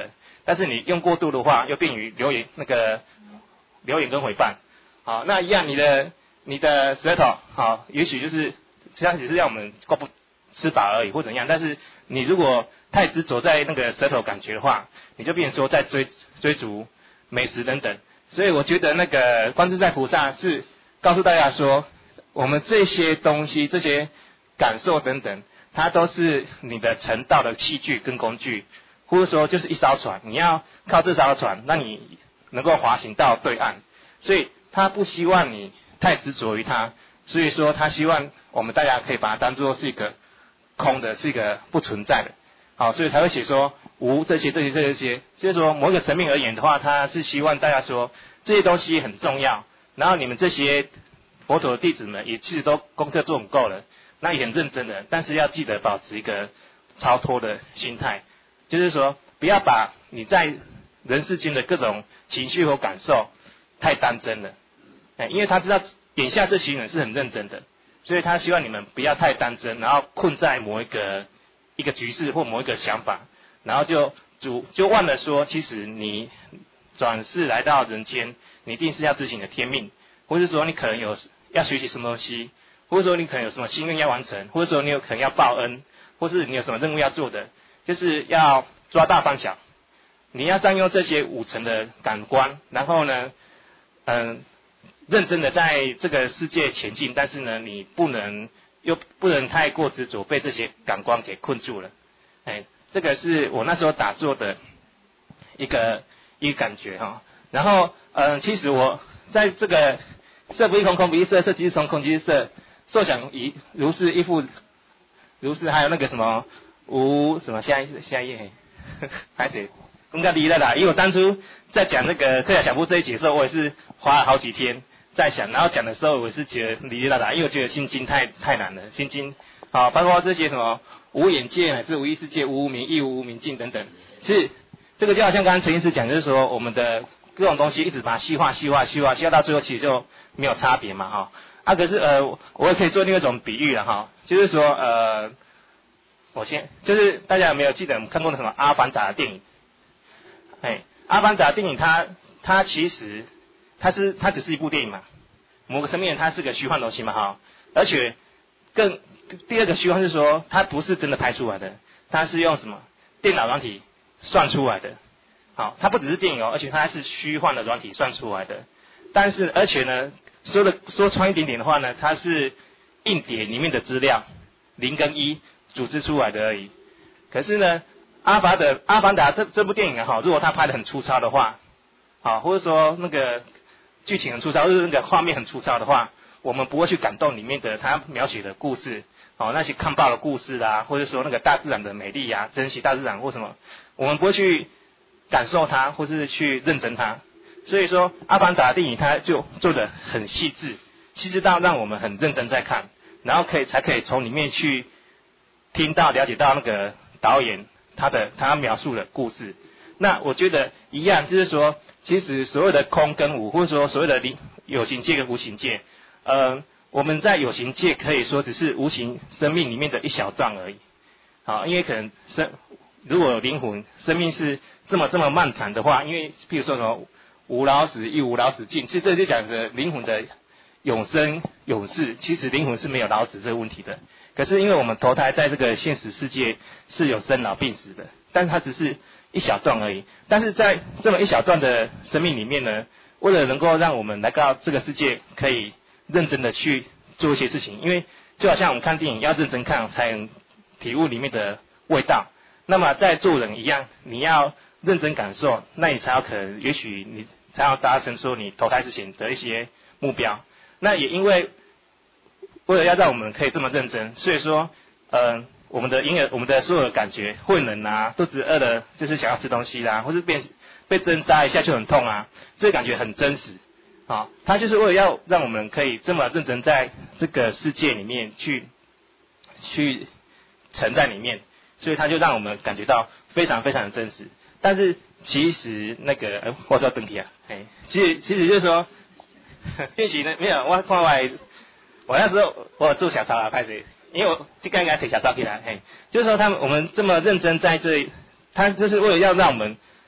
但是你用过度的话，又便于流言那个流言跟诽谤。好，那一样你的你的舌头，好，也许就是实际上只是让我们够不吃饱而已，或怎样。但是你如果太执着在那个舌头感觉的话，你就变成说在追追逐美食等等。所以我觉得那个观自在菩萨是告诉大家说，我们这些东西、这些感受等等，它都是你的成道的器具跟工具，或者说就是一艘船，你要靠这艘船，让你能够滑行到对岸。所以他不希望你太执着于它，所以说他希望我们大家可以把它当作是一个空的，是一个不存在的。好，所以才会写说无这些这些这些，就是说某一个层面而言的话，他是希望大家说这些东西很重要，然后你们这些佛陀的弟子们也其实都功课做很够了，那也很认真的，但是要记得保持一个超脱的心态，就是说不要把你在人世间的各种情绪和感受太当真了，哎，因为他知道眼下这些人是很认真的，所以他希望你们不要太当真，然后困在某一个一个局势或某一个想法，然后就主就忘了说，其实你转世来到人间，你一定是要执行你的天命，或者说你可能有要学习什么东西，或者说你可能有什么心愿要完成，或者说你有可能要报恩，或是你有什么任务要做的，就是要抓大放小。你要善用这些五层的感官，然后呢，嗯，认真的在这个世界前进，但是呢，你不能又不能太过执着，被这些感官给困住了。哎，这个是我那时候打坐的一个一个感觉哈。然后，嗯，其实我在这个色不异空，空不异色，色即是空，空即是色，受想一如是亦复如是，还有那个什么无什么下一下一页，开始公告离了啦。因为我当初在讲那个特雅小部这一节的时候，我也是花了好几天在想，然后讲的时候我是觉得离离啦啦，因为我觉得心经太太难了，心经好，包括这些什么无眼界乃至无意识界、无无明、亦无无明尽等等，是这个就好像刚刚陈医师讲，就是说我们的各种东西一直把它细化、细化、细化，细化到最后其实就没有差别嘛，哈。啊，可是呃，我也可以做另外一种比喻了哈，就是说呃，我先就是大家有没有记得我们看过那什么《阿凡达》的电影？哎，《阿凡达》电影它它其实它是它只是一部电影嘛，某个层面它是个虚幻东西嘛，哈，而且更第二个虚幻是说它不是真的拍出来的，它是用什么电脑软体算出来的。好，它不只是电影哦，而且它还是虚幻的软体算出来的。但是，而且呢，说的说穿一点点的话呢，它是硬碟里面的资料零跟一组织出来的而已。可是呢，阿凡的阿凡达这这部电影啊，哈，如果它拍的很粗糙的话，好，或者说那个剧情很粗糙，或者那个画面很粗糙的话，我们不会去感动里面的它描写的故事，哦，那些看报的故事啦，或者说那个大自然的美丽呀、啊，珍惜大自然或什么，我们不会去感受它，或是去认真它。所以说，阿凡达电影它就做得很细致，细致到让我们很认真在看，然后可以才可以从里面去听到、了解到那个导演他的他描述的故事。那我觉得一样，就是说，其实所有的空跟无，或者说所谓的灵有形界跟无形界，呃，我们在有形界可以说只是无形生命里面的一小段而已。好，因为可能生如果灵魂生命是这么这么漫长的话，因为譬如说什么无老死亦无老死尽，其实这就讲的灵魂的永生永世，其实灵魂是没有老死这个问题的。可是因为我们投胎在这个现实世界是有生老病死的，但是它只是一小段而已。但是在这么一小段的生命里面呢，为了能够让我们来到这个世界可以认真的去做一些事情，因为就好像我们看电影要认真看才能体悟里面的味道，那么在做人一样，你要认真感受，那你才有可能，也许你才要达成说你投胎之前的一些目标。那也因为为了要让我们可以这么认真，所以说，呃，我们的婴儿，我们的所有的感觉，会冷啊，肚子饿了就是想要吃东西啦，或是被被针扎一下就很痛啊，这个感觉很真实。啊，它就是为了要让我们可以这么认真在这个世界里面去去沉在里面，所以它就让我们感觉到非常非常的真实。但是其实那个，呃、我说登题啊，哎，其实其实就是说，讯息呢没有，我看外，我那时候我有做小抄啊，拍谁？因为我就刚刚提小抄起来，嘿，就是说他们我们这么认真在这里，他就是为了要让我们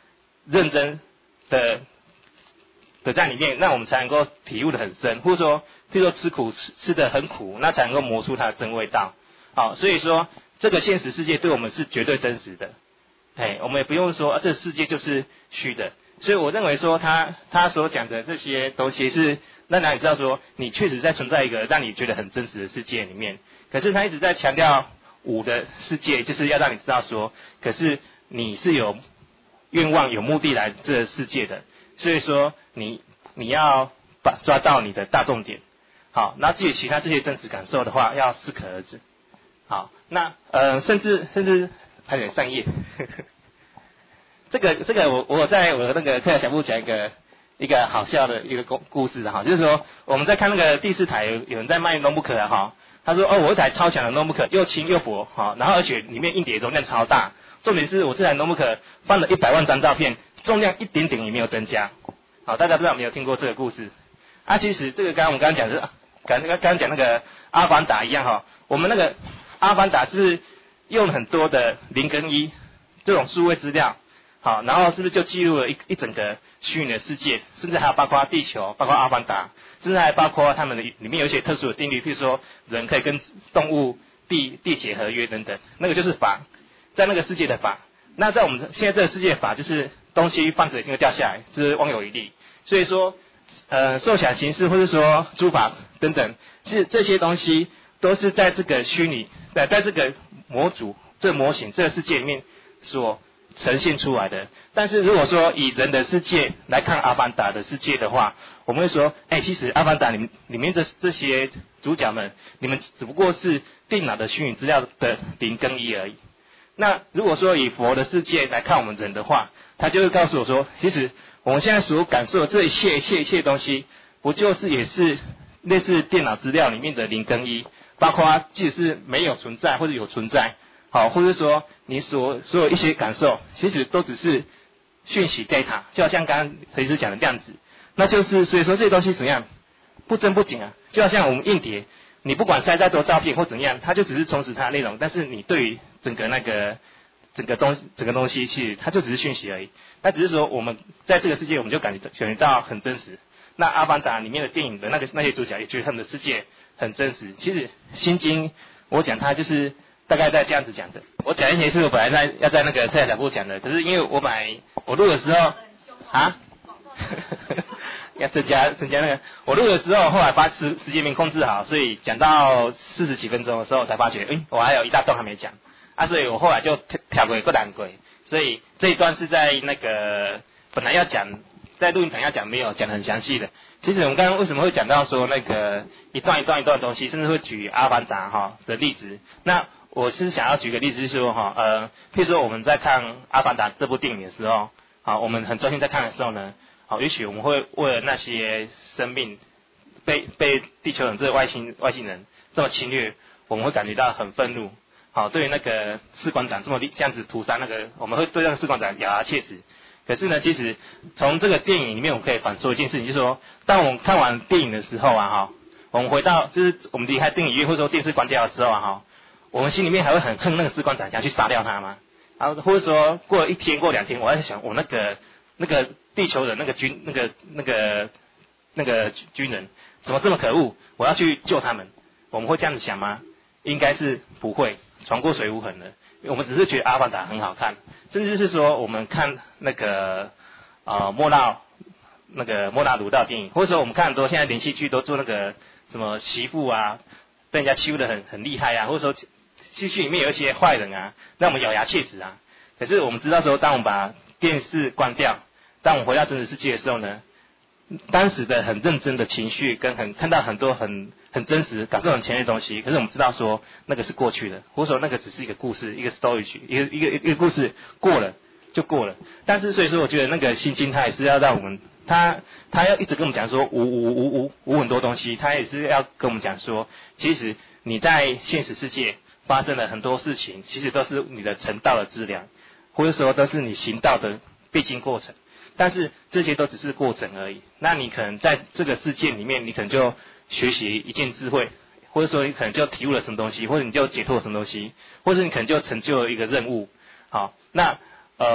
认真的的在里面，那我们才能够体悟的很深，或者说，譬如说吃苦吃吃的很苦，那才能够磨出它的真味道。好，所以说这个现实世界对我们是绝对真实的，哎，我们也不用说、啊、这个世界就是虚的。所以我认为说他他所讲的这些东西是让你知道说你确实在存在一个让你觉得很真实的世界里面，可是他一直在强调无的世界，就是要让你知道说，可是你是有愿望有目的来这个世界的，所以说你你要把抓到你的大重点。好，那至于其他这些真实感受的话，要适可而止。好，那呃甚至甚至还有上页。这个这个我我在我的那个课堂小部讲一个一个好笑的一个故故事哈，就是说我们在看那个第四台有有人在卖 notebook 啊哈，他说哦我有一台超强的 notebook 又轻又薄哈，然后而且里面硬碟容量超大，重点是我这台 notebook 放了一百万张照片，重量一点点也没有增加。好，大家不知道有没有听过这个故事？啊，其实这个刚刚我们刚刚讲的是刚刚刚刚讲那个阿凡达一样哈，我们那个阿凡达是用很多的零跟一这种数位资料。好，然后是不是就记录了一一整个虚拟的世界，甚至还有包括地球，包括阿凡达，甚至还包括他们的里面有一些特殊的定律，譬如说人可以跟动物缔缔结合约等等，那个就是法，在那个世界的法。那在我们现在这个世界的法，就是东西放着一定会掉下来，是妄有一例。所以说，呃，受想行识或者说诸法等等，是这些东西都是在这个虚拟，在在这个模组、这个模型、这个世界里面所呈现出来的。但是如果说以人的世界来看阿凡达的世界的话，我们会说，哎、欸，其实阿凡达里面里面的这些主角们，你们只不过是电脑的虚拟资料的零跟一而已。那如果说以佛的世界来看我们人的话，他就会告诉我说，其实我们现在所感受的这一切一切一切东西，不就是也是类似电脑资料里面的零跟一，包括即使是没有存在或者有存在。好，或者说你所所有一些感受，其实都只是讯息 data， 就好像刚刚陈医师讲的这样子，那就是所以说这些东西怎么样不增不减啊，就好像我们硬碟，你不管塞再多照片或怎样，它就只是充实它的内容，但是你对于整个那个整个东整个东西，其实它就只是讯息而已。那只是说我们在这个世界，我们就感觉感觉到很真实。那阿凡达里面的电影的那个那些主角也觉得他们的世界很真实。其实心经我讲它就是大概在这样子讲的。我讲一些是我本来在要在那个特小部讲的，可是因为我本来我录的时候啊，要增加增加那个，我录的时候后来发时时间没控制好，所以讲到四十几分钟的时候才发觉，诶，我还有一大段还没讲啊，所以我后来就跳过过难过，所以这一段是在那个本来要讲在录音棚要讲没有讲得很详细的。其实我们刚刚为什么会讲到说那个一段一段一段的东西，甚至会举阿凡达哈的例子，那我是想要举个例子，就是说哈，呃，譬如说我们在看《阿凡达》这部电影的时候，好，我们很专心在看的时候呢，好，也许我们会为了那些生命被被地球人这个外星外星人这么侵略，我们会感觉到很愤怒。好，对于那个士官长这么这样子屠杀那个，我们会对那个士官长咬牙切齿。可是呢，其实从这个电影里面，我们可以反说一件事情，就是说，当我们看完电影的时候啊，哈，我们回到就是我们离开电影院或者说电视关掉的时候啊，哈。我们心里面还会很恨那个士官长，想去杀掉他吗？然后或者说过了一天过两天，我还在想，我那个那个地球人那个军那个那个那个军人怎么这么可恶？我要去救他们。我们会这样子想吗？应该是不会，船过水无痕的。我们只是觉得阿凡达很好看，甚至是说我们看那个呃莫纳那个莫纳鲁道电影，或者说我们看很多现在连续剧都做那个什么媳妇啊，被人家欺负得很很厉害啊，或者说戏剧里面有一些坏人啊，让我们咬牙切齿啊。可是我们知道说，当我们把电视关掉，当我们回到真实世界的时候呢，当时的很认真的情绪跟很看到很多很很真实、感受很强烈的东西，可是我们知道说那个是过去的，或者说那个只是一个故事，一个 story， 一个一个一个故事过了就过了。但是所以说，我觉得那个心经它也是要让我们，他他要一直跟我们讲说无无无无无很多东西，他也是要跟我们讲说，其实你在现实世界发生了很多事情，其实都是你的成道的资粮，或者说都是你行道的必经过程。但是这些都只是过程而已。那你可能在这个世界里面，你可能就学习一件智慧，或者说你可能就体悟了什么东西，或者你就解脱了什么东西，或者你可能就成就了一个任务。好，那呃，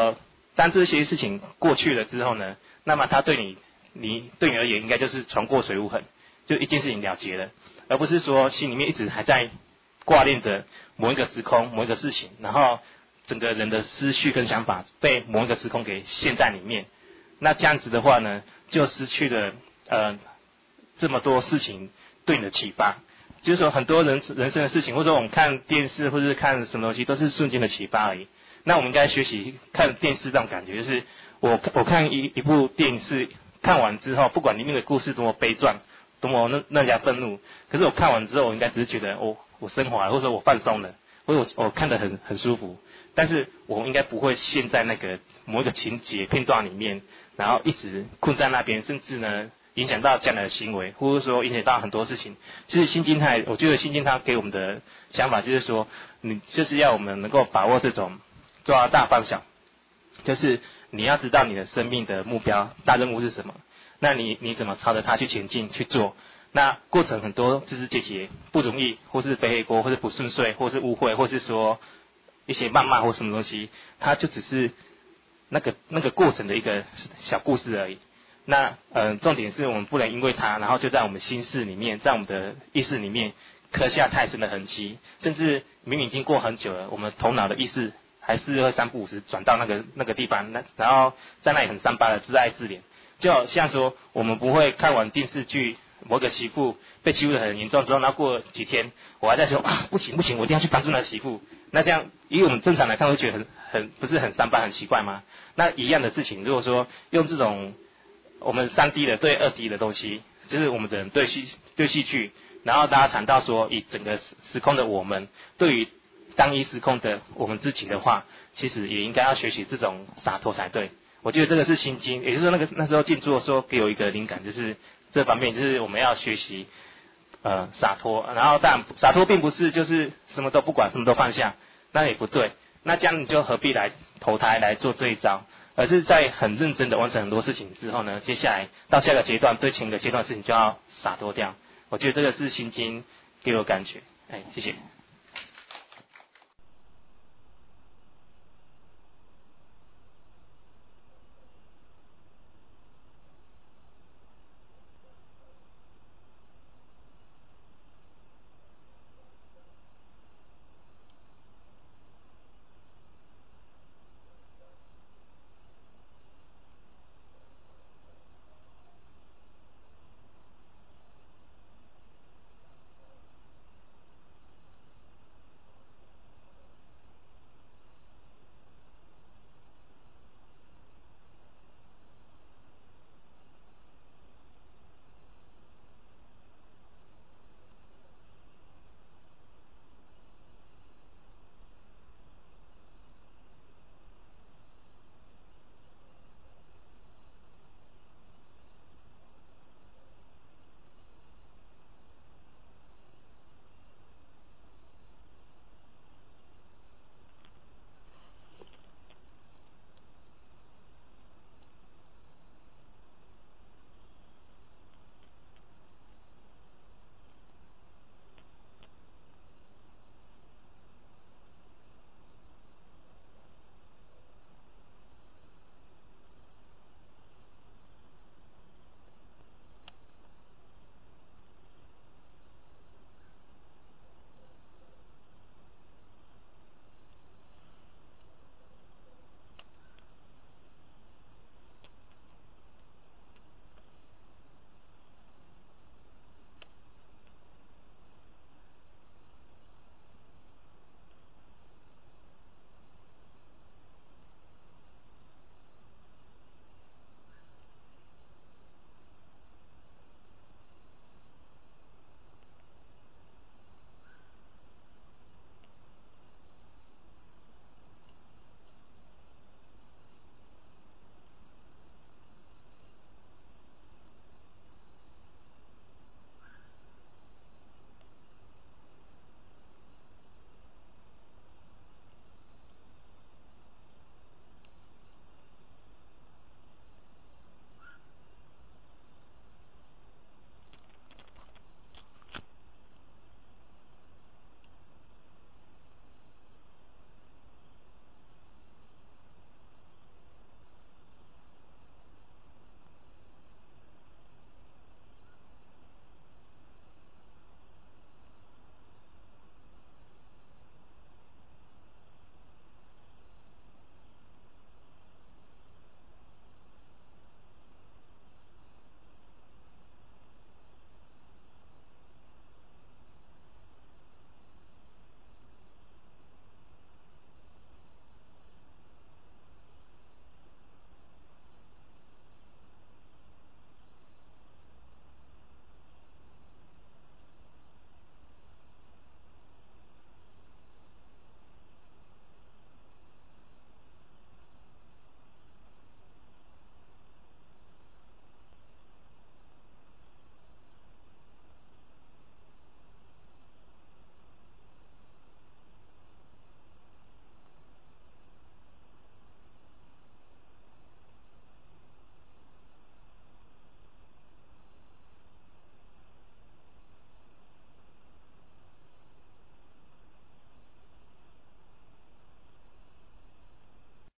当这些事情过去了之后呢，那么它对你你对你而言应该就是船过水无痕，就一件事情了结了，而不是说心里面一直还在挂念着某一个时空某一个事情，然后整个人的思绪跟想法被某一个时空给陷在里面。那这样子的话呢，就失去了呃这么多事情对你的启发。就是说很多人人生的事情，或者说我们看电视或者是看什么东西，都是瞬间的启发而已。那我们应该学习看电视这种感觉，就是我我看一一部电视看完之后，不管里面的故事多么悲壮，多么让让人家愤怒，可是我看完之后，我应该只是觉得我我升华了，或者说我放松了，或者我我看得很很舒服。但是我应该不会陷在那个某一个情节片段里面，然后一直困在那边，甚至呢影响到将来的行为，或者说影响到很多事情。其实心经它，我觉得心经它给我们的想法就是说，你就是要我们能够把握这种抓大方向，就是你要知道你的生命的目标大任务是什么，那你你怎么朝着它去前进去做。那过程很多枝枝节节不容易，或是背黑锅，或是不顺遂，或是误会，或是说一些谩骂或什么东西，它就只是那个那个过程的一个小故事而已。那嗯、呃，重点是我们不能因为它，然后就在我们心事里面，在我们的意识里面刻下太深的痕迹，甚至明明已经过很久了，我们头脑的意识还是会三不五时转到那个那个地方，那然后在那里很伤疤的自爱自怜。就好像说，我们不会看完电视剧某个媳妇被欺负得很严重之后，然后过几天我还在说啊不行不行，我一定要去帮助那个媳妇。那这样以我们正常来看会觉得很很不是很伤疤很奇怪吗？那一样的事情，如果说用这种我们三 D 的对二 D 的东西，就是我们的人对戏对戏剧，然后大家谈到说以整个时空的我们对于单一时空的我们自己的话，其实也应该要学习这种洒脱才对。我觉得这个是心经，也就是说那个那时候静坐说给我一个灵感，就是这方面就是我们要学习呃洒脱，然后但洒脱并不是就是什么都不管什么都放下，那也不对。那这样你就何必来投胎来做这一招，而是在很认真的完成很多事情之后呢，接下来到下个阶段对前一个阶段的事情就要洒脱掉。我觉得这个是心经给我感觉，哎，谢谢。